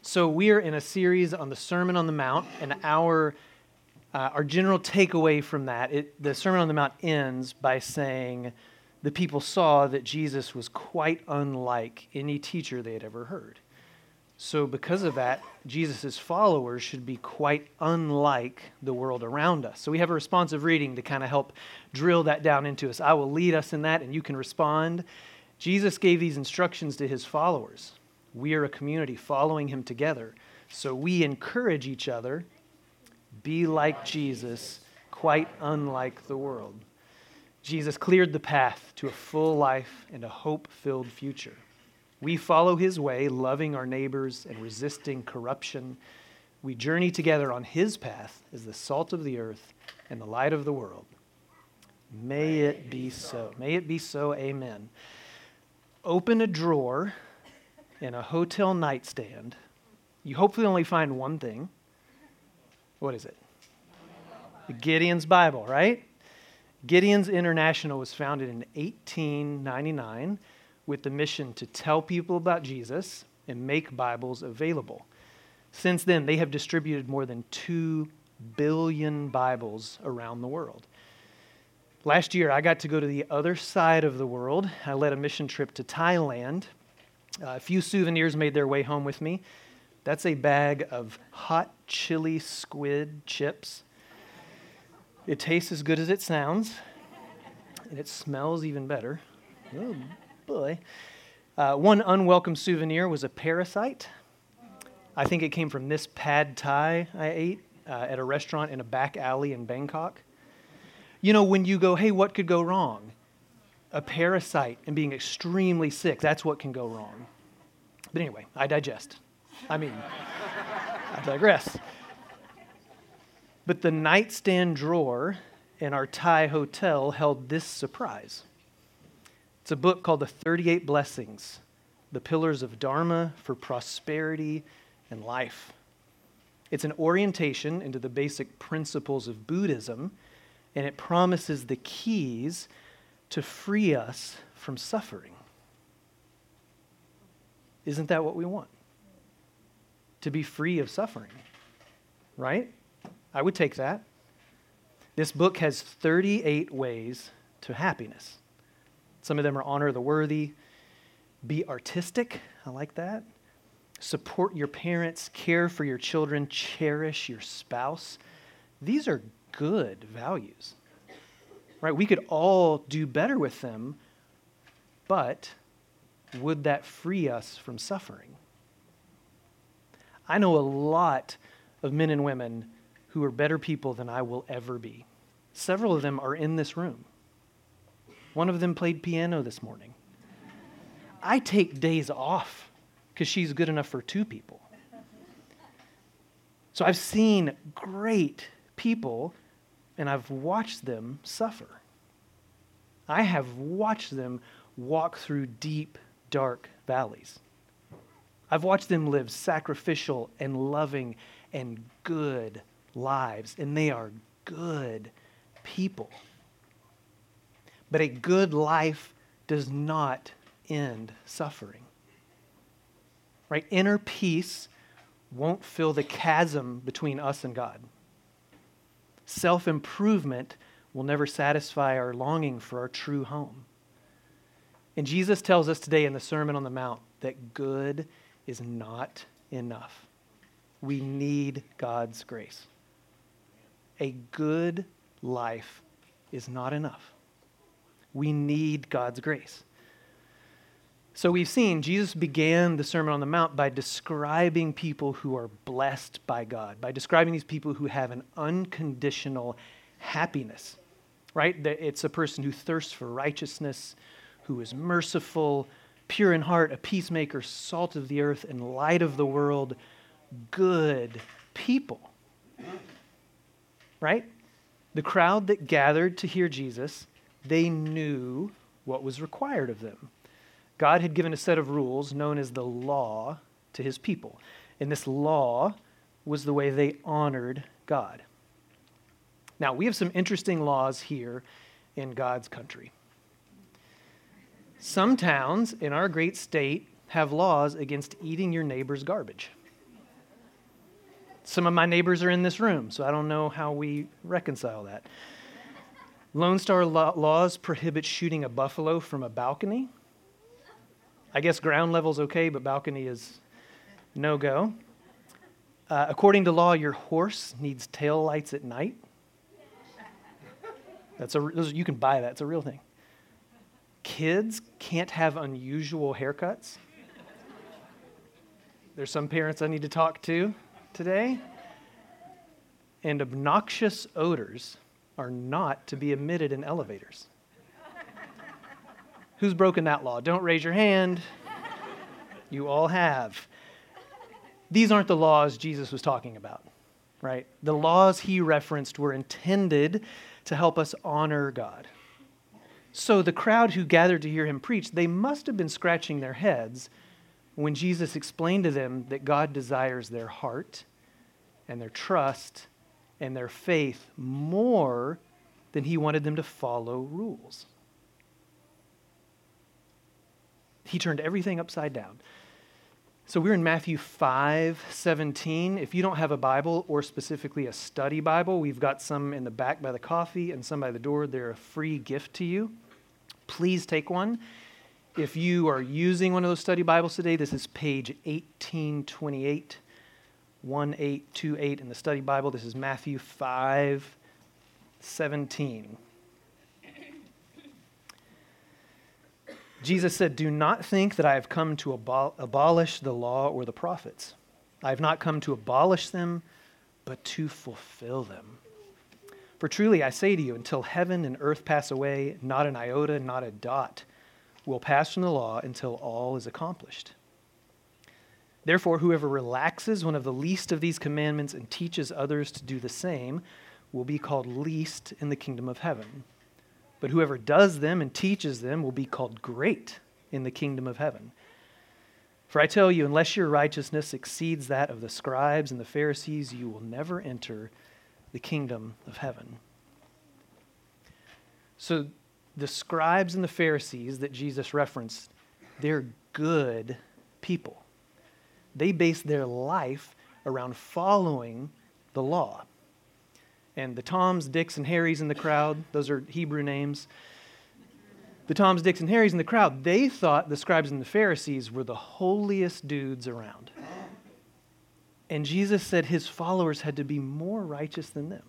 So we are in a series on the Sermon on the Mount, and our general takeaway from that, the Sermon on the Mount ends by saying the people saw that Jesus was quite unlike any teacher they had ever heard. So because of that, Jesus' followers should be quite unlike the world around us. So we have a responsive reading to kind of help drill that down into us. I will lead us in that, and you can respond. Jesus gave these instructions to his followers. We are a community following him together. So we encourage each other, be like Jesus, quite unlike the world. Jesus cleared the path to a full life and a hope-filled future. We follow his way, loving our neighbors and resisting corruption. We journey together on his path as the salt of the earth and the light of the world. May it be so. May it be so. Amen. Open a drawer in a hotel nightstand. You hopefully only find one thing. What is it? Gideon's Bible, right? Gideon's International was founded in 1899 with the mission to tell people about Jesus and make Bibles available. Since then, they have distributed more than 2 billion Bibles around the world. Last year, I got to go to the other side of the world. I led a mission trip to Thailand. A few souvenirs made their way home with me. That's a bag of hot chili squid chips. It tastes as good as it sounds, and it smells even better. Oh, boy. One unwelcome souvenir was a parasite. I think it came from this pad thai I ate at a restaurant in a back alley in Bangkok. You know, when you go, hey, what could go wrong? A parasite and being extremely sick, that's what can go wrong. But anyway, I digress. But the nightstand drawer in our Thai hotel held this surprise. It's a book called The 38 Blessings, The Pillars of Dharma for Prosperity and Life. It's an orientation into the basic principles of Buddhism, and it promises the keys to free us from suffering. Isn't that what we want? To be free of suffering, right? I would take that. This book has 38 ways to happiness. Some of them are honor the worthy, be artistic, I like that. Support your parents, care for your children, cherish your spouse. These are good values, right? We could all do better with them, but would that free us from suffering? I know a lot of men and women who are better people than I will ever be. Several of them are in this room. One of them played piano this morning. I take days off because she's good enough for 2 people. So I've seen great people, and I've watched them suffer. I have watched them walk through deep, dark valleys. I've watched them live sacrificial and loving and good lives, and they are good people. But a good life does not end suffering. Right? Inner peace won't fill the chasm between us and God. Self-improvement will never satisfy our longing for our true home. And Jesus tells us today in the Sermon on the Mount that good is not enough. We need God's grace. A good life is not enough. We need God's grace. So we've seen Jesus began the Sermon on the Mount by describing people who are blessed by God, by describing these people who have an unconditional happiness, right? It's a person who thirsts for righteousness, who is merciful, pure in heart, a peacemaker, salt of the earth, and light of the world, good people, right? The crowd that gathered to hear Jesus, they knew what was required of them. God had given a set of rules known as the law to his people. And this law was the way they honored God. Now, we have some interesting laws here in God's country. Some towns in our great state have laws against eating your neighbor's garbage. Some of my neighbors are in this room, so I don't know how we reconcile that. Lone Star laws prohibit shooting a buffalo from a balcony. I guess ground level's okay, but balcony is no-go. According to law, your horse needs tail lights at night. You can buy that. It's a real thing. Kids can't have unusual haircuts. There's some parents I need to talk to today. And obnoxious odors are not to be emitted in elevators. Who's broken that law? Don't raise your hand. You all have. These aren't the laws Jesus was talking about, right? The laws he referenced were intended to help us honor God. So the crowd who gathered to hear him preach, they must have been scratching their heads when Jesus explained to them that God desires their heart and their trust and their faith more than he wanted them to follow rules. He turned everything upside down. So we're in Matthew 5:17. If you don't have a Bible or specifically a study Bible, we've got some in the back by the coffee and some by the door. They're a free gift to you. Please take one. If you are using one of those study Bibles today, this is page 1828, 1828 in the study Bible. This is Matthew 5:17. Jesus said, "Do not think that I have come to abolish the law or the prophets. I have not come to abolish them, but to fulfill them. For truly I say to you, until heaven and earth pass away, not an iota, not a dot will pass from the law until all is accomplished. Therefore, whoever relaxes one of the least of these commandments and teaches others to do the same will be called least in the kingdom of heaven. But whoever does them and teaches them will be called great in the kingdom of heaven. For I tell you, unless your righteousness exceeds that of the scribes and the Pharisees, you will never enter the kingdom of heaven." So the scribes and the Pharisees that Jesus referenced, they're good people. They base their life around following the law. And the Toms, Dicks, and Harrys in the crowd, those are Hebrew names. The Toms, Dicks, and Harrys in the crowd, they thought the scribes and the Pharisees were the holiest dudes around. And Jesus said his followers had to be more righteous than them.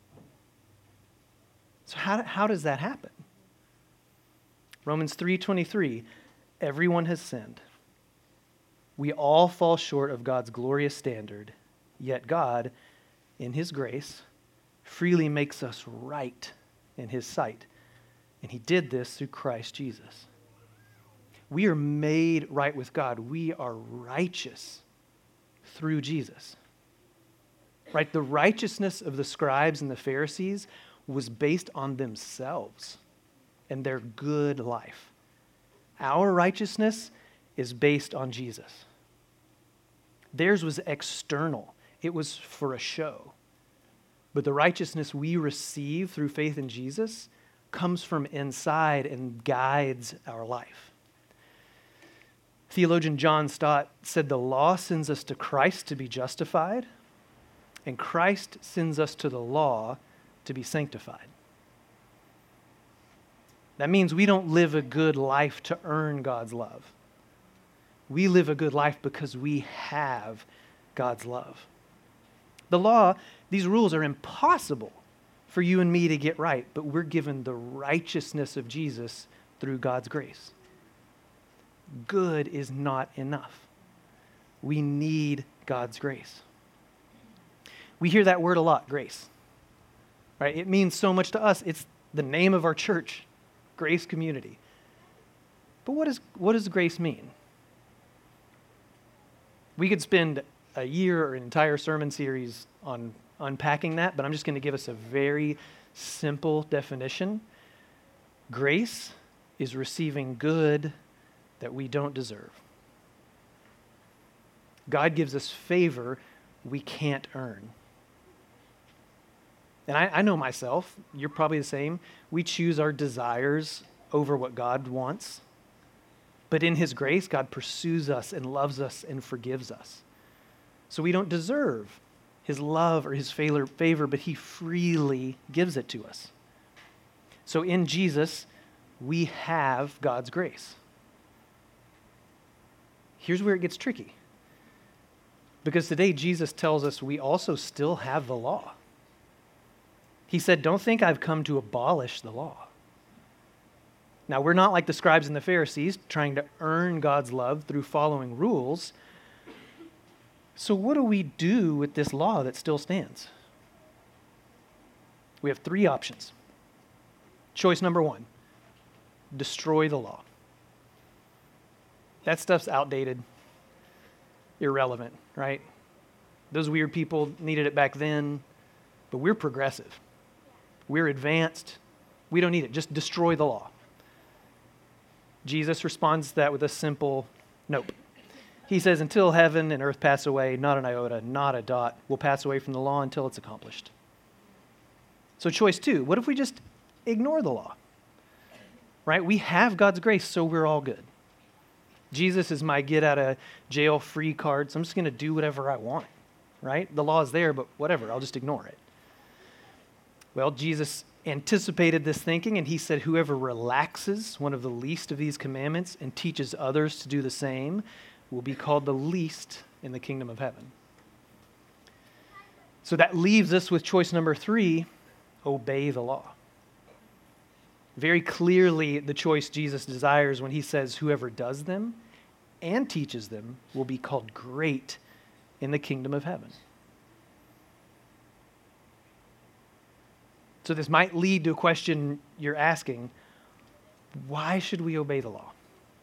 So how does that happen? Romans 3:23, everyone has sinned. We all fall short of God's glorious standard, yet God, in his grace, freely makes us right in his sight. And he did this through Christ Jesus. We are made right with God. We are righteous through Jesus. Right? The righteousness of the scribes and the Pharisees was based on themselves and their good life. Our righteousness is based on Jesus. Theirs was external. It was for a show. But the righteousness we receive through faith in Jesus comes from inside and guides our life. Theologian John Stott said the law sends us to Christ to be justified, and Christ sends us to the law to be sanctified. That means we don't live a good life to earn God's love. We live a good life because we have God's love. The law, these rules are impossible for you and me to get right, but we're given the righteousness of Jesus through God's grace. Good is not enough. We need God's grace. We hear that word a lot, grace. Right? It means so much to us. It's the name of our church, Grace Community. But what does grace mean? We could spend a year or an entire sermon series on unpacking that, but I'm just going to give us a very simple definition. Grace is receiving good that we don't deserve. God gives us favor we can't earn. And I know myself, you're probably the same. We choose our desires over what God wants. But in his grace, God pursues us and loves us and forgives us. So we don't deserve his love or his favor, but he freely gives it to us. So in Jesus, we have God's grace. Here's where it gets tricky. Because today Jesus tells us we also still have the law. He said, don't think I've come to abolish the law. Now, we're not like the scribes and the Pharisees trying to earn God's love through following rules. So what do we do with this law that still stands? We have three options. Choice number one, destroy the law. That stuff's outdated, irrelevant, right? Those weird people needed it back then, but we're progressive. We're advanced. We don't need it. Just destroy the law. Jesus responds to that with a simple nope. He says, until heaven and earth pass away, not an iota, not a dot will pass away from the law until it's accomplished. So choice two, what if we just ignore the law? Right? We have God's grace, so we're all good. Jesus is my get out of jail free card, so I'm just going to do whatever I want. Right? The law is there, but whatever, I'll just ignore it. Well, Jesus anticipated this thinking, and he said, whoever relaxes one of the least of these commandments and teaches others to do the same will be called the least in the kingdom of heaven. So that leaves us with choice number three, obey the law. Very clearly the choice Jesus desires when he says whoever does them and teaches them will be called great in the kingdom of heaven. So this might lead to a question you're asking, why should we obey the law?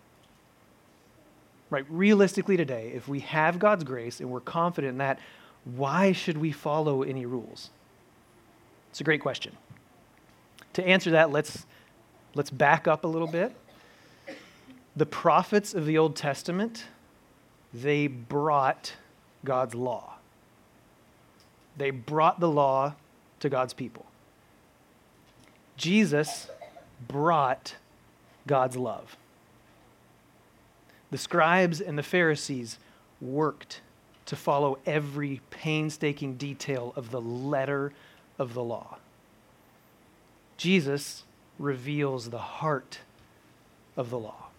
Right, realistically today, if we have God's grace and we're confident in that, why should we follow any rules? It's a great question. To answer that, let's back up a little bit. The prophets of the Old Testament, they brought God's law. They brought the law to God's people. Jesus brought God's love. The scribes and the Pharisees worked to follow every painstaking detail of the letter of the law. Jesus reveals the heart of the law.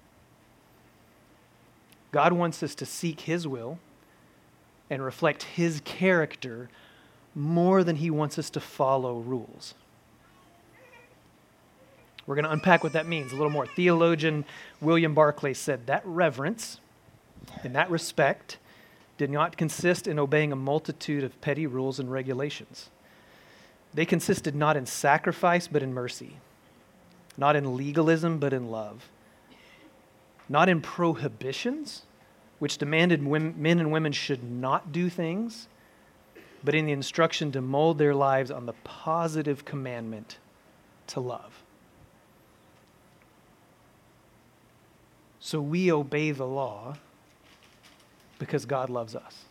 God wants us to seek his will and reflect his character more than he wants us to follow rules. We're going to unpack what that means a little more. Theologian William Barclay said that reverence and that respect did not consist in obeying a multitude of petty rules and regulations. They consisted not in sacrifice, but in mercy, not in legalism, but in love, not in prohibitions, which demanded men and women should not do things, but in the instruction to mold their lives on the positive commandment to love. So we obey the law because God loves us.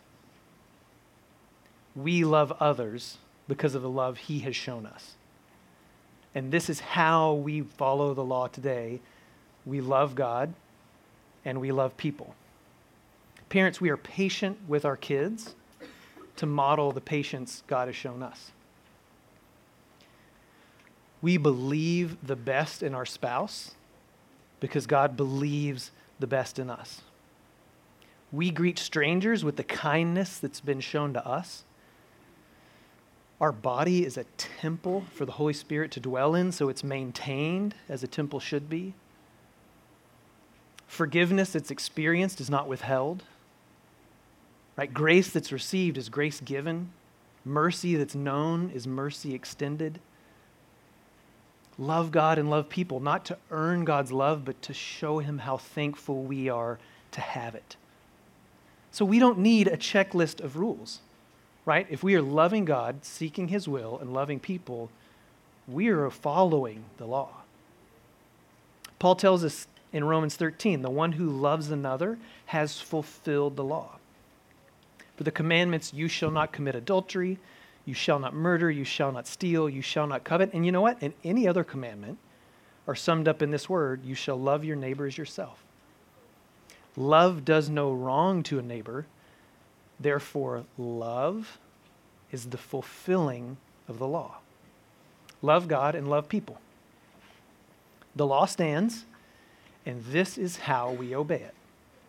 We love others because of the love he has shown us. And this is how we follow the law today. We love God and we love people. Parents, we are patient with our kids to model the patience God has shown us. We believe the best in our spouse because God believes the best in us. We greet strangers with the kindness that's been shown to us. Our body is a temple for the Holy Spirit to dwell in, so it's maintained as a temple should be. Forgiveness that's experienced is not withheld. Right? Grace that's received is grace given. Mercy that's known is mercy extended. Love God and love people, not to earn God's love, but to show him how thankful we are to have it. So we don't need a checklist of rules, right? If we are loving God, seeking his will, and loving people, we are following the law. Paul tells us in Romans 13, the one who loves another has fulfilled the law. For the commandments, you shall not commit adultery, you shall not murder, you shall not steal, you shall not covet. And you know what? And any other commandment are summed up in this word, you shall love your neighbor as yourself. Love does no wrong to a neighbor. Therefore, love is the fulfilling of the law. Love God and love people. The law stands, and this is how we obey it.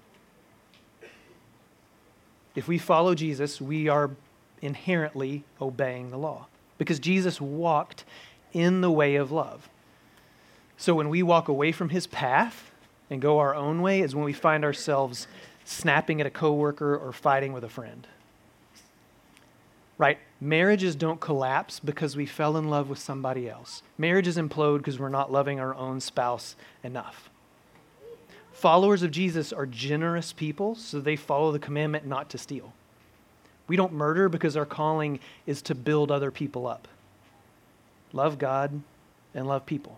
If we follow Jesus, we are inherently obeying the law because Jesus walked in the way of love. So when we walk away from his path and go our own way is when we find ourselves snapping at a coworker or fighting with a friend. Right? Marriages don't collapse because we fell in love with somebody else. Marriages implode because we're not loving our own spouse enough. Followers of Jesus are generous people, so they follow the commandment not to steal. We don't murder because our calling is to build other people up. Love God and love people.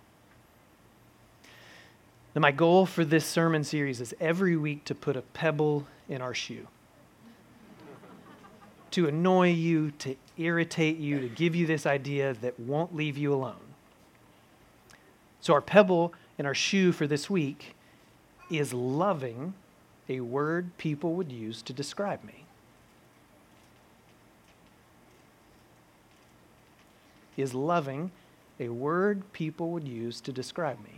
Now, my goal for this sermon series is every week to put a pebble in our shoe. To annoy you, to irritate you, to give you this idea that won't leave you alone. So our pebble in our shoe for this week is loving, a word people would use to describe me. Is loving a word people would use to describe me?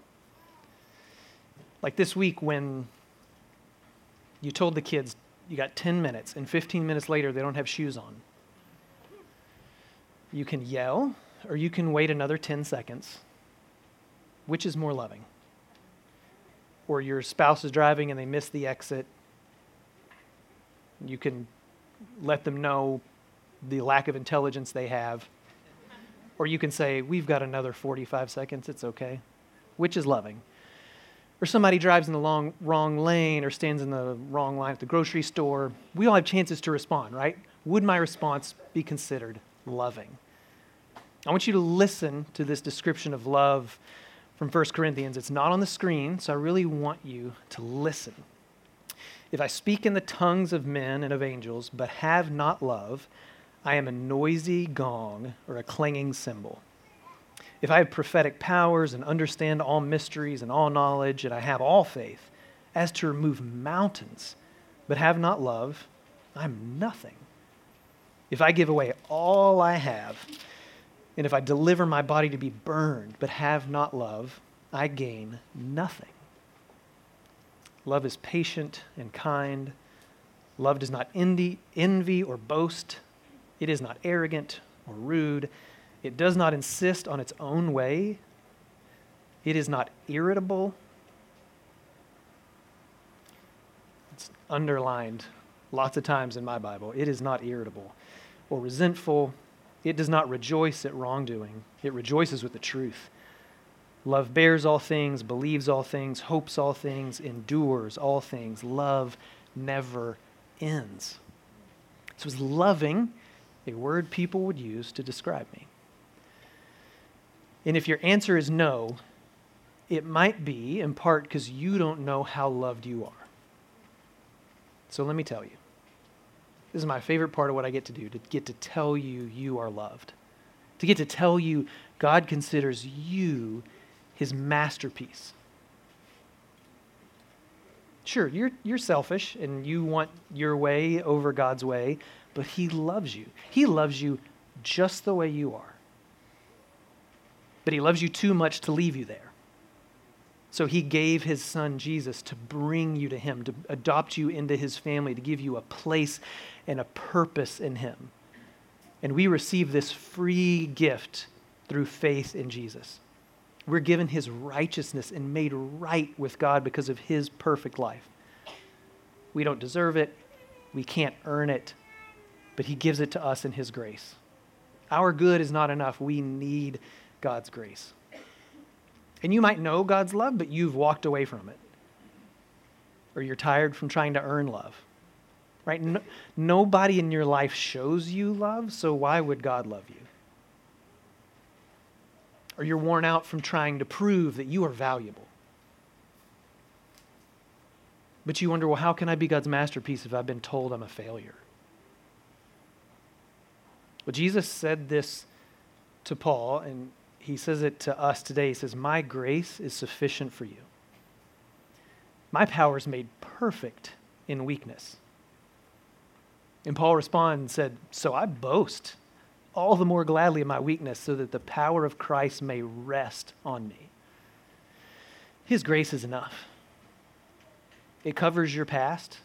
Like this week when you told the kids you got 10 minutes and 15 minutes later they don't have shoes on. You can yell or you can wait another 10 seconds. Which is more loving? Or your spouse is driving and they miss the exit. You can let them know the lack of intelligence they have. Or you can say, we've got another 45 seconds, it's okay. Which is loving? Or somebody drives in the wrong lane or stands in the wrong line at the grocery store. We all have chances to respond, right? Would my response be considered loving? I want you to listen to this description of love from 1 Corinthians. It's not on the screen, so I really want you to listen. If I speak in the tongues of men and of angels, but have not love, I am a noisy gong or a clanging cymbal. If I have prophetic powers and understand all mysteries and all knowledge, and I have all faith, as to remove mountains, but have not love, I'm nothing. If I give away all I have, and if I deliver my body to be burned, but have not love, I gain nothing. Love is patient and kind. Love does not envy or boast. It is not arrogant or rude. It does not insist on its own way. It is not irritable. It's underlined lots of times in my Bible. It is not irritable or resentful. It does not rejoice at wrongdoing. It rejoices with the truth. Love bears all things, believes all things, hopes all things, endures all things. Love never ends. So it's loving, a word people would use to describe me. And if your answer is no, it might be in part because you don't know how loved you are. So let me tell you. This is my favorite part of what I get to do, to get to tell you you are loved. To get to tell you God considers you his masterpiece. Sure, you're selfish and you want your way over God's way, but he loves you. He loves you just the way you are. But he loves you too much to leave you there. So he gave his son Jesus to bring you to him, to adopt you into his family, to give you a place and a purpose in him. And we receive this free gift through faith in Jesus. We're given his righteousness and made right with God because of his perfect life. We don't deserve it. We can't earn it. But he gives it to us in his grace. Our good is not enough. We need God's grace. And you might know God's love, but you've walked away from it. Or you're tired from trying to earn love. Right? Nobody in your life shows you love, so why would God love you? Or you're worn out from trying to prove that you are valuable. But you wonder, well, how can I be God's masterpiece if I've been told I'm a failure? Well, Jesus said this to Paul, and he says it to us today. He says, my grace is sufficient for you. My power is made perfect in weakness. And Paul responded and said, "So I boast all the more gladly of my weakness, so that the power of Christ may rest on me." His grace is enough. It covers your past,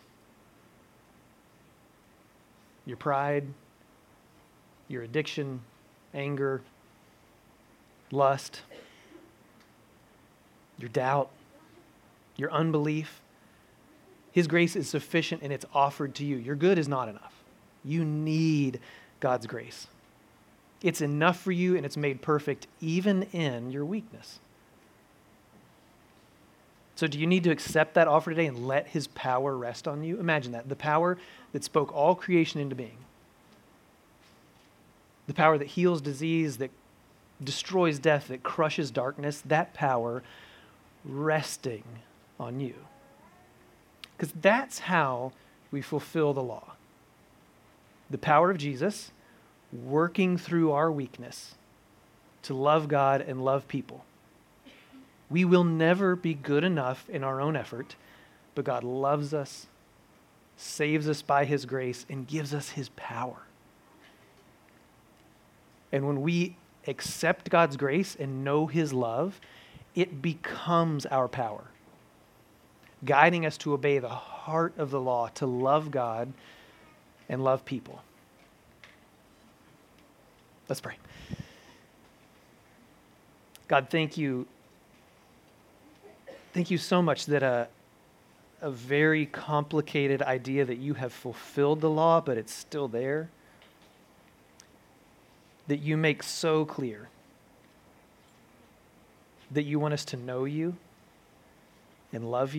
your pride, your addiction, anger, lust, your doubt, your unbelief. His grace is sufficient and it's offered to you. Your good is not enough. You need God's grace. It's enough for you and it's made perfect even in your weakness. So do you need to accept that offer today and let his power rest on you? Imagine that. The power that spoke all creation into being. The power that heals disease, that destroys death, that crushes darkness. That power resting on you. Because that's how we fulfill the law. The power of Jesus working through our weakness to love God and love people. We will never be good enough in our own effort, but God loves us, saves us by his grace, and gives us his power. And when we accept God's grace and know his love, it becomes our power, guiding us to obey the heart of the law, to love God and love people. Let's pray. God, thank you. Thank you so much that a very complicated idea that you have fulfilled the law, but it's still there, that you make so clear, that you want us to know you and love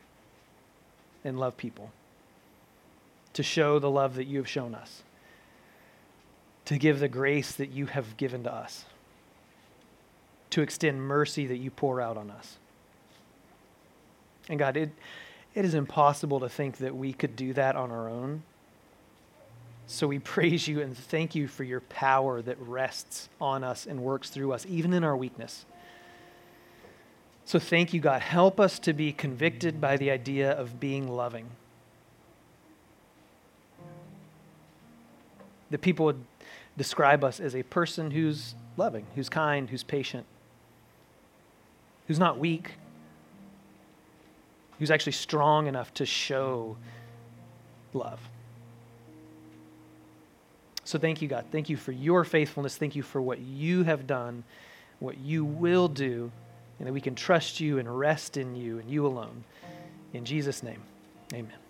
people, to show the love that you have shown us, to give the grace that you have given to us, to extend mercy that you pour out on us. And God, it is impossible to think that we could do that on our own. So we praise you and thank you for your power that rests on us and works through us, even in our weakness. So thank you, God. Help us to be convicted by the idea of being loving. That people would describe us as a person who's loving, who's kind, who's patient, who's not weak, who's actually strong enough to show love. So thank you, God. Thank you for your faithfulness. Thank you for what you have done, what you will do, and that we can trust you and rest in you and you alone. In Jesus' name, amen.